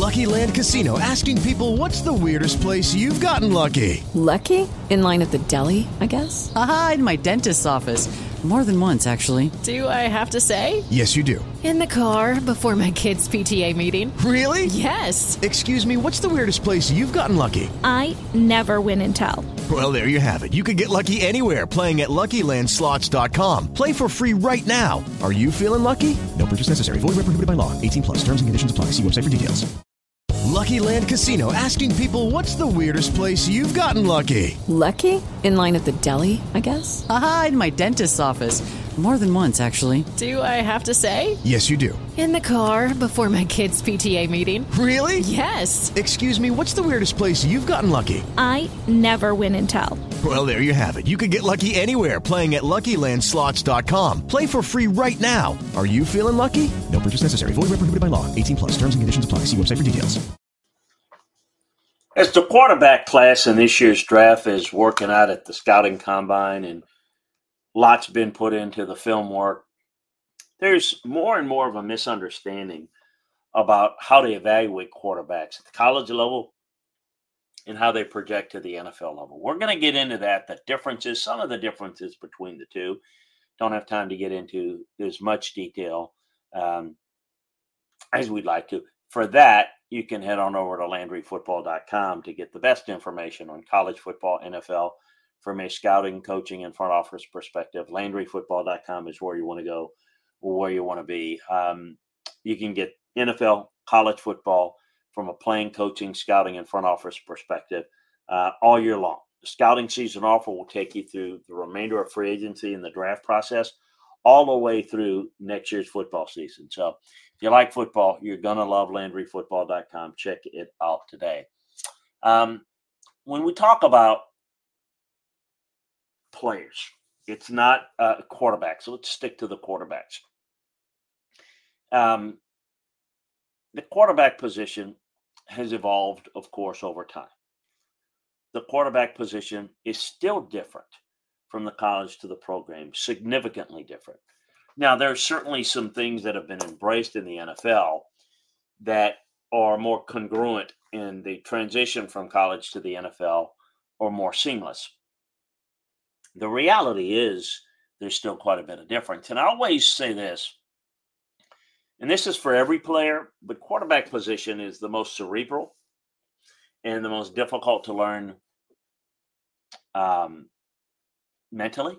Lucky Land Casino, asking people, what's the weirdest place you've gotten lucky? Lucky? In line at the deli, I guess? Aha, in my dentist's office. More than once, actually. Do I have to say? Yes, you do. In the car before my kids' PTA meeting. Really? Yes. Excuse me, what's the weirdest place you've gotten lucky? I never win and tell. Well, there you have it. You can get lucky anywhere, playing at LuckyLandSlots.com. Play for free right now. Are you feeling lucky? No purchase necessary. Void where prohibited by law. 18+. Terms and conditions apply. See website for details. Lucky Land Casino, asking people, what's the weirdest place you've gotten lucky? Lucky? In line at the deli, I guess? Aha, in my dentist's office. More than once, actually. Do I have to say? Yes, you do. In the car before my kids' PTA meeting. Really? Yes. Excuse me, what's the weirdest place you've gotten lucky? I never win and tell. Well, there you have it. You can get lucky anywhere, playing at LuckyLandSlots.com. Play for free right now. Are you feeling lucky? No purchase necessary. Void where prohibited by law. 18+. Terms and conditions apply. See website for details. As the quarterback class in this year's draft is working out at the scouting combine and lots been put into the film work, there's more and more of a misunderstanding about how to evaluate quarterbacks at the college level and how they project to the NFL level. We're going to get into that, the differences, some of the differences between the two. Don't have time to get into as much detail as we'd like to. For that, you can head on over to LandryFootball.com to get the best information on college football, NFL, from a scouting, coaching, and front office perspective. LandryFootball.com is where you want to go, or where you want to be. You can get NFL, college football from a playing, coaching, scouting, and front office perspective all year long. The scouting season offer will take you through the remainder of free agency and the draft process, all the way through next year's football season. So if you like football, you're going to love LandryFootball.com. Check it out today. When we talk about players, it's not quarterbacks. So let's stick to the quarterbacks. The quarterback position has evolved, of course, over time. The quarterback position is still different from the college to the program, significantly different. Now, there's certainly some things that have been embraced in the NFL that are more congruent in the transition from college to the NFL, or more seamless. The reality is there's still quite a bit of difference. And I always say this, and this is for every player, but quarterback position is the most cerebral and the most difficult to learn mentally.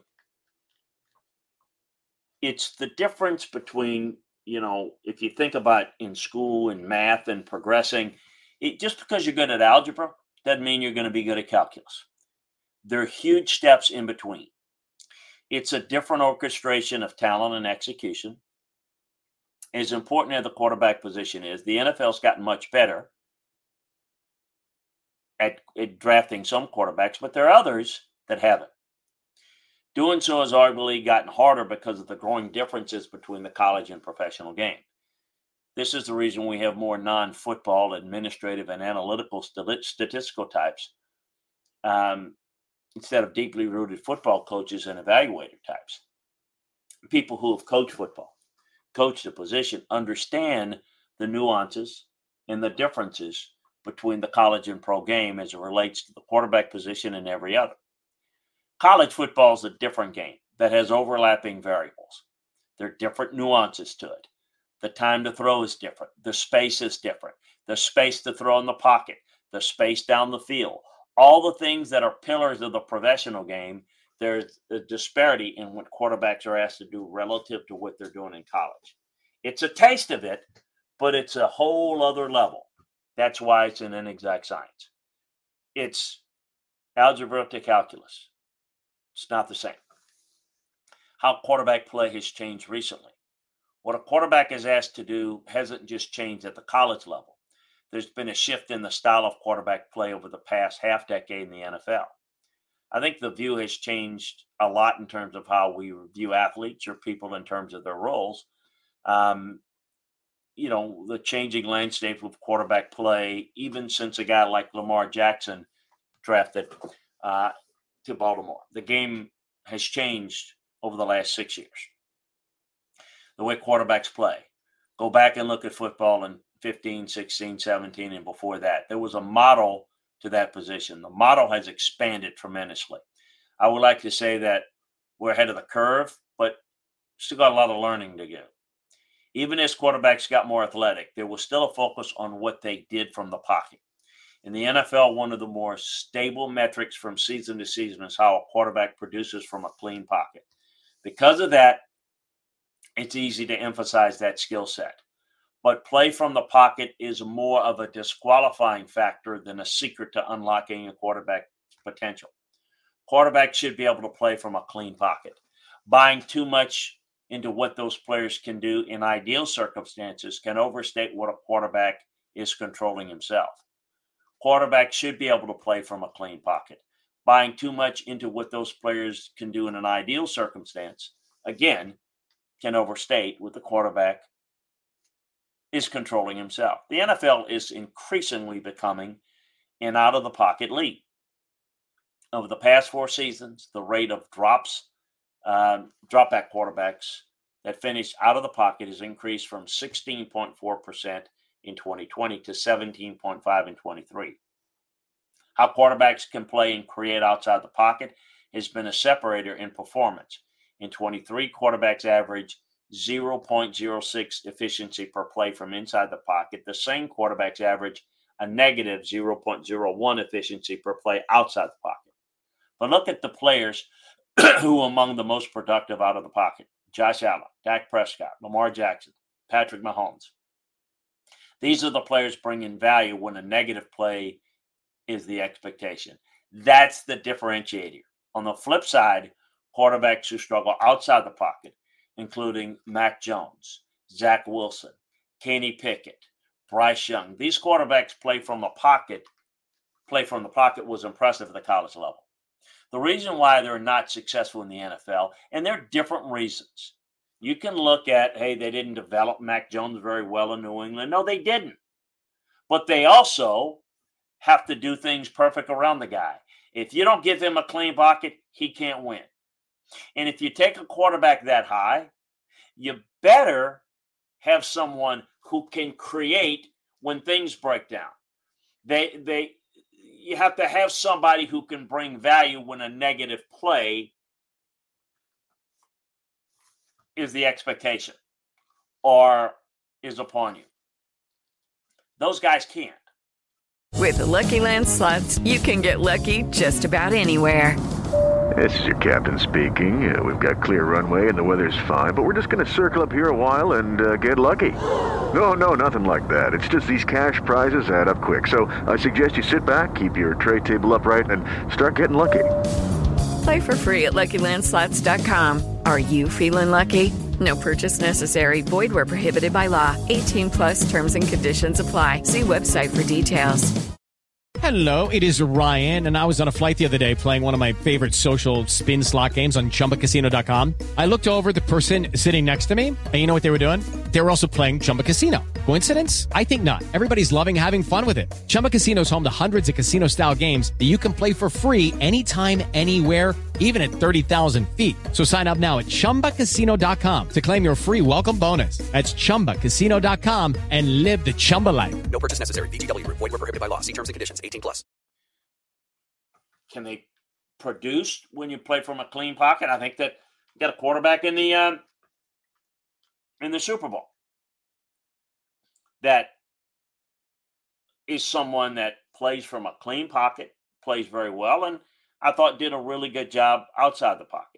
It's the difference between, if you think about in school and math and progressing, just because you're good at algebra doesn't mean you're going to be good at calculus. There are huge steps in between. It's a different orchestration of talent and execution. As important as the quarterback position is, the NFL's gotten much better at drafting some quarterbacks, but there are others that haven't. Doing so has arguably gotten harder because of the growing differences between the college and professional game. This is the reason we have more non-football, administrative, and analytical statistical types instead of deeply rooted football coaches and evaluator types. People who have coached football, coached the position, understand the nuances and the differences between the college and pro game as it relates to the quarterback position and every other. College football is a different game that has overlapping variables. There are different nuances to it. The time to throw is different. The space is different. The space to throw in the pocket, the space down the field, all the things that are pillars of the professional game. There's a disparity in what quarterbacks are asked to do relative to what they're doing in college. It's a taste of it, but it's a whole other level. That's why it's an inexact science. It's algebra to calculus. It's not the same. How quarterback play has changed recently. What a quarterback is asked to do hasn't just changed at the college level. There's been a shift in the style of quarterback play over the past half decade in the NFL. I think the view has changed a lot in terms of how we view athletes or people in terms of their roles. The changing landscape of quarterback play, even since a guy like Lamar Jackson drafted to Baltimore. The game has changed over the last 6 years. The way quarterbacks play. Go back and look at football in 15, 16, 17, and before that. There was a model to that position. The model has expanded tremendously. I would like to say that we're ahead of the curve, but still got a lot of learning to do. Even as quarterbacks got more athletic, there was still a focus on what they did from the pocket. In the NFL, one of the more stable metrics from season to season is how a quarterback produces from a clean pocket. Because of that, it's easy to emphasize that skill set. But play from the pocket is more of a disqualifying factor than a secret to unlocking a quarterback's potential. Quarterbacks should be able to play from a clean pocket. Buying too much into what those players can do in ideal circumstances can overstate what a quarterback is controlling himself. Quarterbacks should be able to play from a clean pocket. Buying too much into what those players can do in an ideal circumstance, again, can overstate what the quarterback is controlling himself. The NFL is increasingly becoming an out-of-the-pocket league. Over the past 4 seasons, the rate of drop-back quarterbacks that finish out of the pocket has increased from 16.4% in 2020 to 17.5% in 23. How quarterbacks can play and create outside the pocket has been a separator in performance. In 23, quarterbacks average 0.06 efficiency per play from inside the pocket. The same quarterbacks average a negative 0.01 efficiency per play outside the pocket. But look at the players who are among the most productive out of the pocket. Josh Allen, Dak Prescott, Lamar Jackson, Patrick Mahomes. These are the players bringing value when a negative play is the expectation. That's the differentiator. On the flip side, quarterbacks who struggle outside the pocket, including Mac Jones, Zach Wilson, Kenny Pickett, Bryce Young. These quarterbacks play from the pocket was impressive at the college level. The reason why they're not successful in the NFL, and there are different reasons. You can look at, hey, they didn't develop Mac Jones very well in New England. No, they didn't. But they also have to do things perfect around the guy. If you don't give him a clean pocket, he can't win. And if you take a quarterback that high, you better have someone who can create when things break down. You have to have somebody who can bring value when a negative play is the expectation or is upon you. Those guys can't. With the Lucky Land Slots, you can get lucky just about anywhere. This is your captain speaking. We've got clear runway and the weather's fine, but we're just going to circle up here a while and get lucky. No, nothing like that. It's just these cash prizes add up quick. So I suggest you sit back, keep your tray table upright, and start getting lucky. Play for free at LuckyLandSlots.com. Are you feeling lucky? No purchase necessary. Void where prohibited by law. 18+ terms and conditions apply. See website for details. Hello, it is Ryan, and I was on a flight the other day playing one of my favorite social spin slot games on ChumbaCasino.com. I looked over at the person sitting next to me, and you know what they were doing? They were also playing Chumba Casino. Coincidence? I think not. Everybody's loving having fun with it. Chumba Casino is home to hundreds of casino-style games that you can play for free anytime, anywhere, even at 30,000 feet. So sign up now at ChumbaCasino.com to claim your free welcome bonus. That's ChumbaCasino.com and live the Chumba life. No purchase necessary. VGW. Void where prohibited by law. See terms and conditions. 18+. Can they produce when you play from a clean pocket? I think that you got a quarterback in the Super Bowl that is someone that plays from a clean pocket, plays very well, and I thought did a really good job outside the pocket.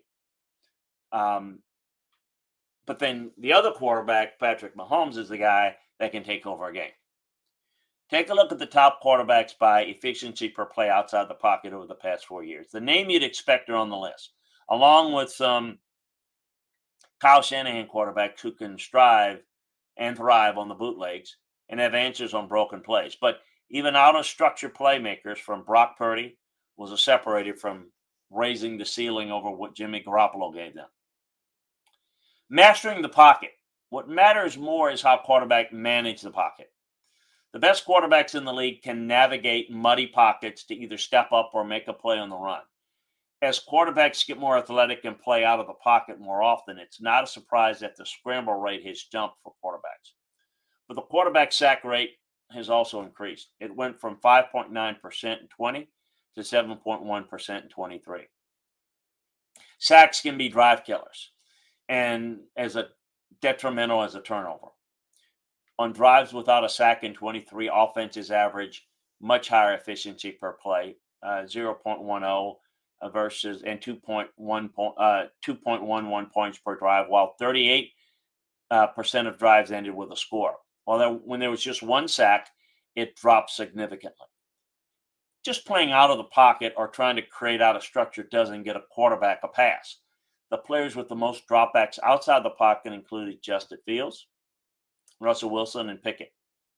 But then the other quarterback, Patrick Mahomes, is the guy that can take over a game. Take a look at the top quarterbacks by efficiency per play outside the pocket over the past 4 years. The name you'd expect are on the list, along with some Kyle Shanahan quarterbacks who can strive and thrive on the bootlegs and have answers on broken plays. But even out-of-structure playmakers from Brock Purdy was a separator from raising the ceiling over what Jimmy Garoppolo gave them. Mastering the pocket. What matters more is how quarterbacks manage the pocket. The best quarterbacks in the league can navigate muddy pockets to either step up or make a play on the run. As quarterbacks get more athletic and play out of the pocket more often, it's not a surprise that the scramble rate has jumped for quarterbacks. But the quarterback sack rate has also increased. It went from 5.9% in 20 to 7.1% in 23. Sacks can be drive killers and as detrimental as a turnover. On drives without a sack in 23, offenses average much higher efficiency per play, 0.10 versus and 2.11 points per drive, while 38% of drives ended with a score. When there was just one sack, it dropped significantly. Just playing out of the pocket or trying to create out of structure doesn't get a quarterback a pass. The players with the most dropbacks outside the pocket included Justin Fields, Russell Wilson, and Pickett.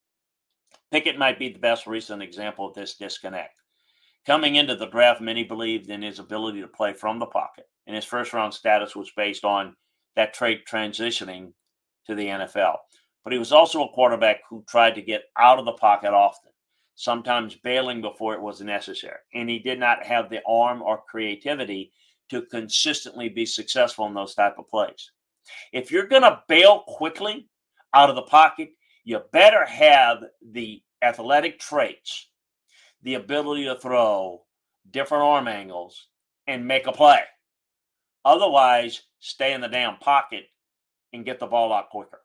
Pickett might be the best recent example of this disconnect. Coming into the draft, many believed in his ability to play from the pocket, and his first-round status was based on that trait transitioning to the NFL. But he was also a quarterback who tried to get out of the pocket often, sometimes bailing before it was necessary, and he did not have the arm or creativity to consistently be successful in those type of plays. If you're going to bail quickly out of the pocket, you better have the athletic traits, the ability to throw different arm angles and make a play. Otherwise, stay in the damn pocket and get the ball out quicker.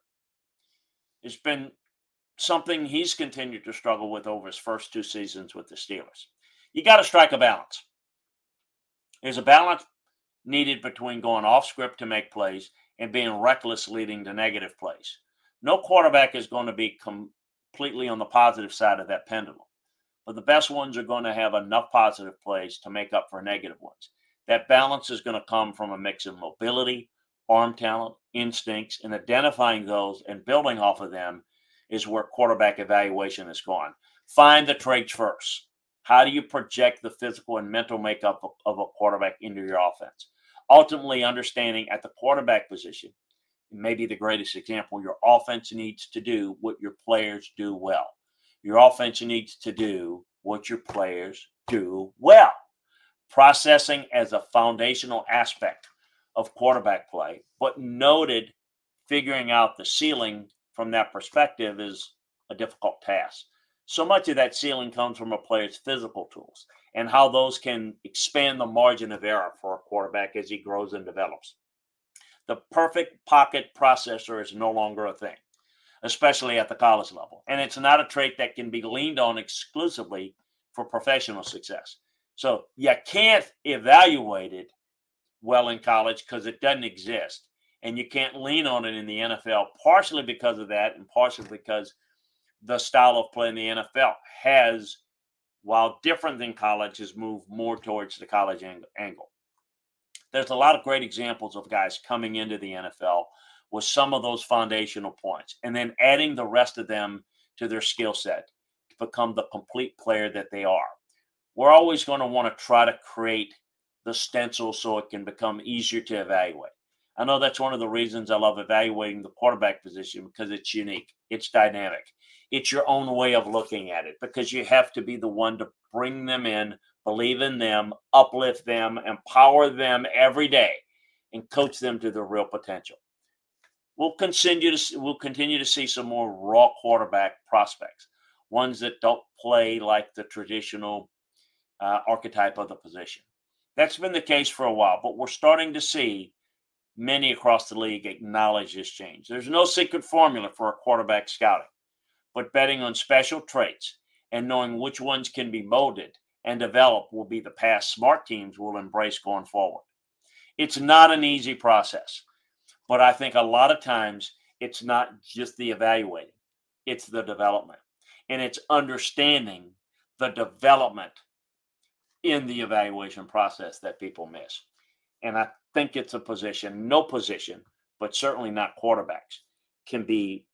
It's been something he's continued to struggle with over his first 2 seasons with the Steelers. You got to strike a balance. There's a balance needed between going off script to make plays and being reckless leading to negative plays. No quarterback is going to be completely on the positive side of that pendulum, but the best ones are going to have enough positive plays to make up for negative ones. That balance is going to come from a mix of mobility, arm talent, instincts, and identifying those and building off of them is where quarterback evaluation has gone. Find the traits first. How do you project the physical and mental makeup of a quarterback into your offense? Ultimately, understanding at the quarterback position, maybe the greatest example, your offense needs to do what your players do well. Your offense needs to do what your players do well. Processing as a foundational aspect of quarterback play, but noted figuring out the ceiling from that perspective is a difficult task. So much of that ceiling comes from a player's physical tools and how those can expand the margin of error for a quarterback as he grows and develops. The perfect pocket processor is no longer a thing, especially at the college level. And it's not a trait that can be leaned on exclusively for professional success. So you can't evaluate it well in college because it doesn't exist. And you can't lean on it in the NFL, partially because of that and partially because the style of play in the NFL has, while different than college, has moved more towards the college angle. There's a lot of great examples of guys coming into the NFL with some of those foundational points and then adding the rest of them to their skill set to become the complete player that they are. We're always going to want to try to create the stencil so it can become easier to evaluate. I know that's one of the reasons I love evaluating the quarterback position because it's unique. It's dynamic. It's your own way of looking at it because you have to be the one to bring them in, believe in them, uplift them, empower them every day, and coach them to their real potential. We'll continue to see some more raw quarterback prospects, ones that don't play like the traditional archetype of the position. That's been the case for a while, but we're starting to see many across the league acknowledge this change. There's no secret formula for a quarterback scouting, but betting on special traits and knowing which ones can be molded and developed will be the path smart teams will embrace going forward. It's not an easy process, but I think a lot of times it's not just the evaluating, it's the development. And it's understanding the development in the evaluation process that people miss. And I think it's a position, no position, but certainly not quarterbacks, can be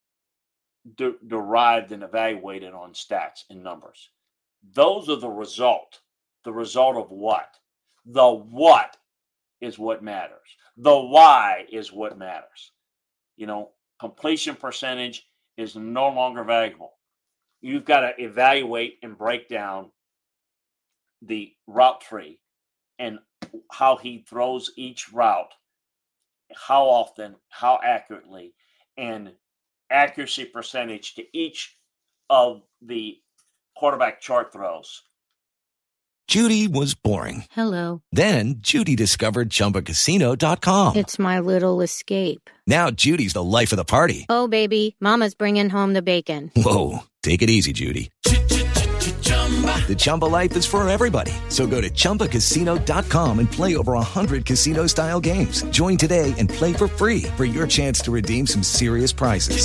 derived and evaluated on stats and numbers. Those are the result. The result of what? The what is what matters. The why is what matters. Completion percentage is no longer valuable. You've got to evaluate and break down the route tree and how he throws each route, how often, how accurately, and accuracy percentage to each of the quarterback chart throws. Judy was boring. Hello. Then Judy discovered ChumbaCasino.com. It's my little escape. Now Judy's the life of the party. Oh, baby, mama's bringing home the bacon. Whoa, take it easy, Judy. The Chumba life is for everybody. So go to ChumbaCasino.com and play over 100 casino-style games. Join today and play for free for your chance to redeem some serious prizes.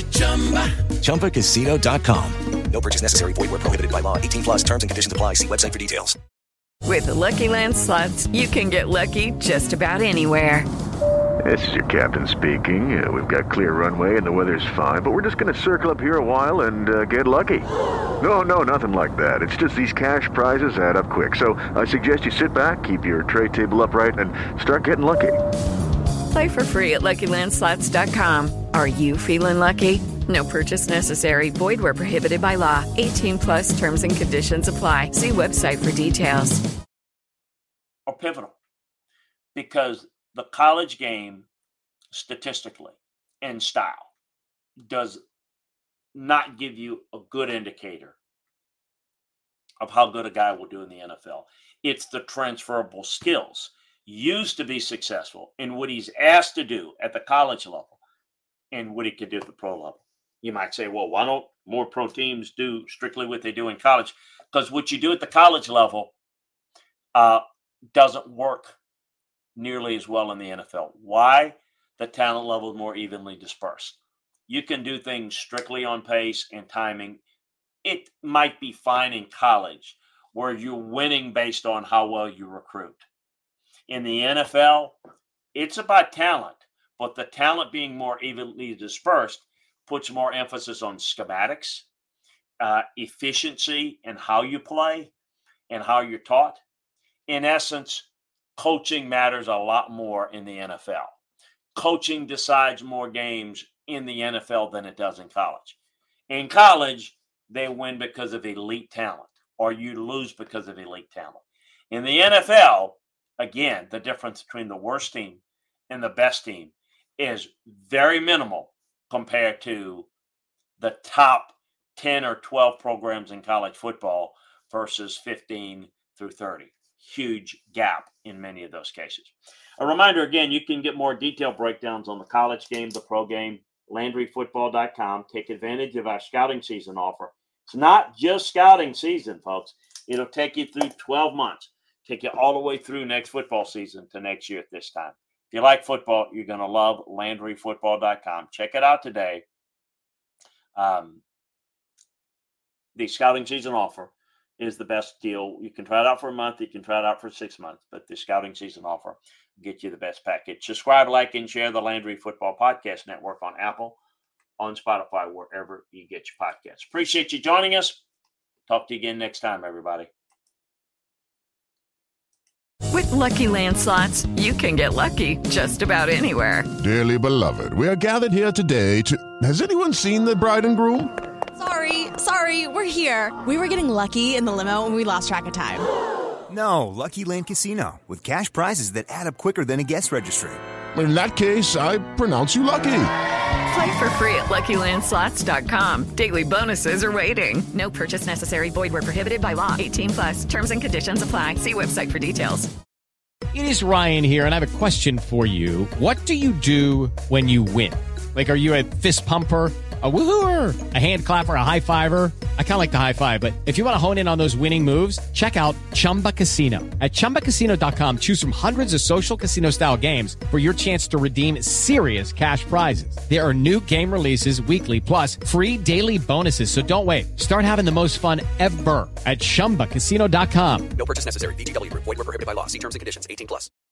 ChumbaCasino.com. No purchase necessary. Void where prohibited by law. 18 plus terms and conditions apply. See website for details. With the Lucky Land Slots, you can get lucky just about anywhere. This is your captain speaking. We've got clear runway and the weather's fine, but we're just going to circle up here a while and get lucky. No, nothing like that. It's just these cash prizes add up quick. So I suggest you sit back, keep your tray table upright, and start getting lucky. Play for free at LuckyLandSlots.com. Are you feeling lucky? No purchase necessary. Void where prohibited by law. 18 plus terms and conditions apply. See website for details. Are pivotal because the college game, statistically and style, does not give you a good indicator of how good a guy will do in the NFL. It's the transferable skills used to be successful in what he's asked to do at the college level and what he could do at the pro level. You might say, well, why don't more pro teams do strictly what they do in college? Because what you do at the college level doesn't work nearly as well in the NFL. Why? The talent level is more evenly dispersed. You can do things strictly on pace and timing. It might be fine in college where you're winning based on how well you recruit. In the NFL, it's about talent, but the talent being more evenly dispersed puts more emphasis on schematics, efficiency, and how you play and how you're taught. In essence, coaching matters a lot more in the NFL. Coaching decides more games in the NFL than it does in college. In college, they win because of elite talent, or you lose because of elite talent. In the NFL, again, the difference between the worst team and the best team is very minimal compared to the top 10 or 12 programs in college football versus 15 through 30. Huge gap in many of those cases. A reminder, again, you can get more detailed breakdowns on the college game, the pro game, LandryFootball.com. Take advantage of our scouting season offer. It's not just scouting season, folks. It'll take you through 12 months, take you all the way through next football season to next year at this time. If you like football, you're going to love LandryFootball.com. Check it out today. The scouting season offer is the best deal. You can try it out for a month. You can try it out for 6 months. But the scouting season offer will get you the best package. Subscribe, like, and share the Landry Football Podcast Network on Apple, on Spotify, wherever you get your podcasts. Appreciate you joining us. Talk to you again next time, everybody. With Lucky Land Slots, you can get lucky just about anywhere. Dearly beloved, we are gathered here today to... Has anyone seen the bride and groom? Sorry, we're here. We were getting lucky in the limo and we lost track of time. No, Lucky Land Casino, with cash prizes that add up quicker than a guest registry. In that case, I pronounce you lucky. Play for free at LuckyLandSlots.com. Daily bonuses are waiting. No purchase necessary. Void where prohibited by law. 18 plus. Terms and conditions apply. See website for details. It is Ryan here, and I have a question for you. What do you do when you win? Like, are you a fist pumper, a woohooer, a hand clapper, a high fiver? I kind of like the high five, but if you want to hone in on those winning moves, check out Chumba Casino. At ChumbaCasino.com, choose from hundreds of social casino-style games for your chance to redeem serious cash prizes. There are new game releases weekly, plus free daily bonuses, so don't wait. Start having the most fun ever at ChumbaCasino.com. No purchase necessary. VGW Group. Void where prohibited by law. See terms and conditions. 18 plus.